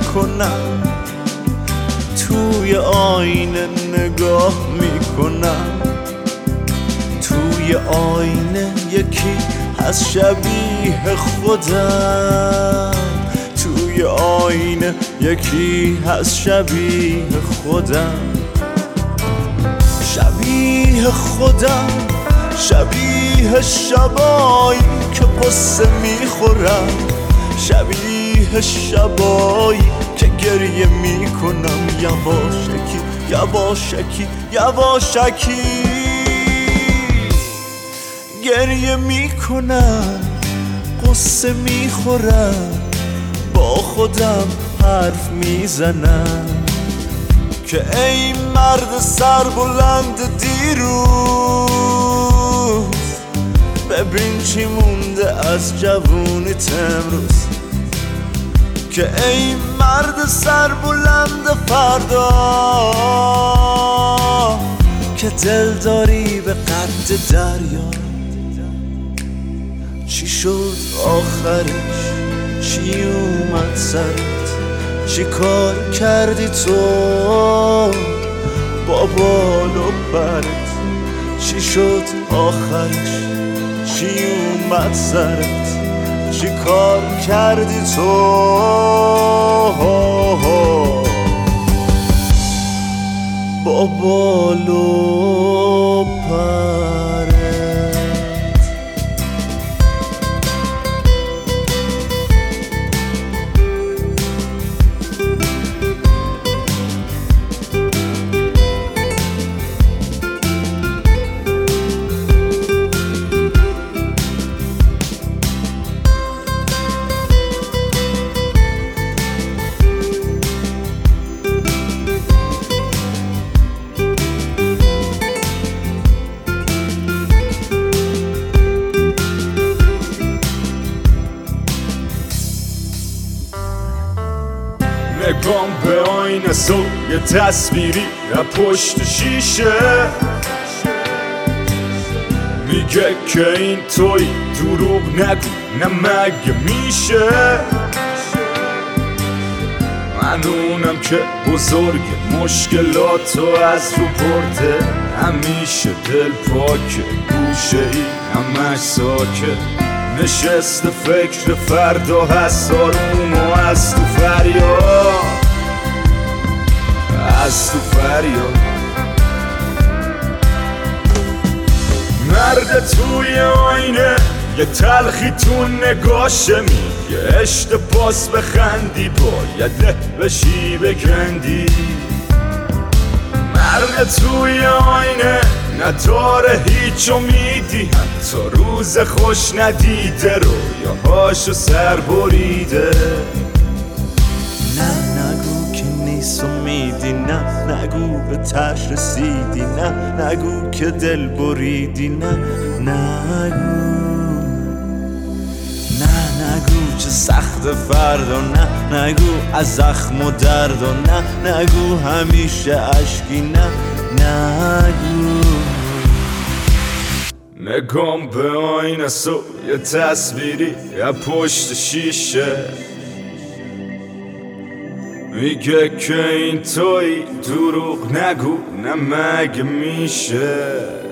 میکنم، توی آینه نگاه میکنم، توی آینه یکی هست شبیه خودم، توی آینه یکی هست شبیه خودم، شبیه خودم، شبیه شبایی که قصه میخورم، شبیه شبایی که گریه میکنم، یواشکی یواشکی یواشکی گریه میکنم، قصه میخورم، با خودم حرف میزنم که ای مرد سربلند دیروز، ببین چی مونده از جوونیت امروز، که ای مرد سربلند فردا که دل داری به قد دریا. چی شد آخرش؟ چی اومد سرت؟ چی کار کردی تو با بال و پرت؟ چی شد آخرش؟ چی اومد سرت؟ چی کار کردی تو با بال و پرت؟ نگام به آینه سو یه تصویری از پشت شیشه میگه که این توی دروغ نگو، نه مگه میشه؟ من اونم که بزرگ مشکلاتو از رو برده، همیشه دل پاکه، گوشه ای همش ساکت، نشست فکر فردا هست آروم و از تو فریاد، از تو فریاد. مرد توی آینه یه تلخی تو نگاشه میگه اشتباس بخندی باید له بشی بکندی. مرد توی آینه نداره هیچ امیدی، حتی روز خوش ندیده رویاهاشو سر بریده. نه نگو که نیست امیدی، نه نگو به تش رسیدی، نه نگو که دل بریدی، نه نگو، نه نگو چه سخت فردا، نه نگو از زخم و درد و نه نگو همیشه عشقی، نه نگو. نگام به آینه سو یه تصویری از پشت شیشه میگه که این توی دروغ نگو، نه مگه میشه؟